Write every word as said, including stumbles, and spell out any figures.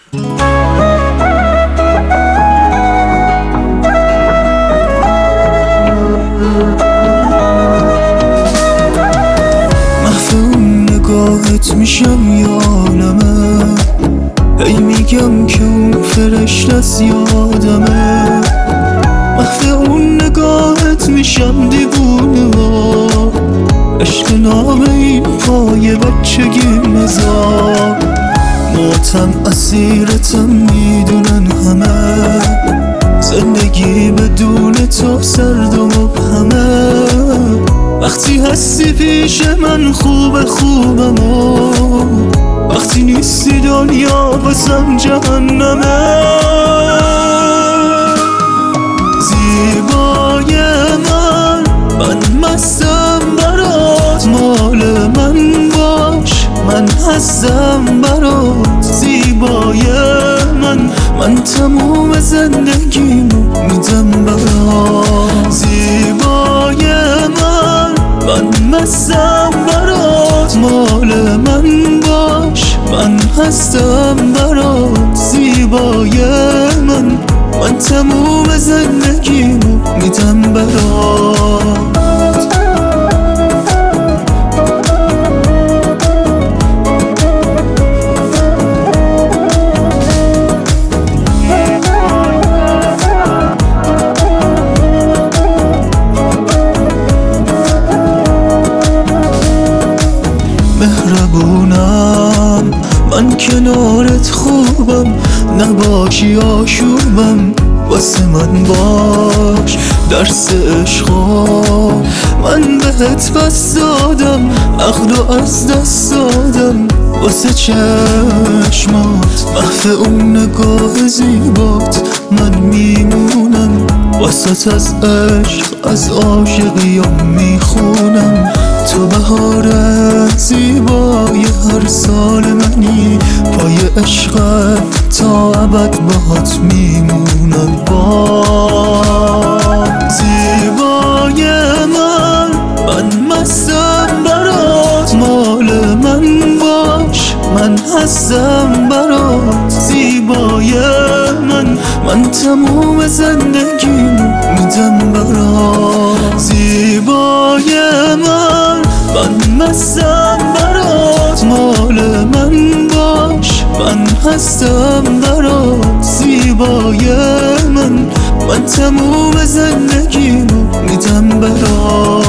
نگاهت میشم یادمه، هی میگم که اون فرشته‌ست یادمه. محو اون نگاهت میشم دیوونه ها، عشق نامه این پای بچگی نزار. موتم اسیرتم میدونن همه، زندگی بدون تو سرد و مبهمه. وقتی هستی پیش من خوب خوبم و وقتی نیستی دنیا بسم جهنمه. زیبای من، من مستم برات، مال من باش، من هستم برات. زیبای من، من تموم زندگیمو میدم برات. زیبای من، من مستم برات، مال من باش، من هستم برات. زیبای من، من تموم زندگیمو میدم برات. مهربونم، من کنارت خوبم، نباشی آشوبم. واسه من باش، درس عشقا من بهت بس دادم، عقل و از دست دادم واسه چشمات. محو اون نگاه زیبات من میمونم، واسه از عشق از عاشقیام میخونم. تو بهار زیبای هر سال منی، پای عشقت تا ابد باهات میمونم. با زیبای من، من مستم برات، مال من باش، من هستم برات. زیبای من، من تموم زندگیمو میدم برات. زیبای من، من مستم برات، مال من باش، من هستم برات. زیبای من، من تموم زندگیمو میدم برات.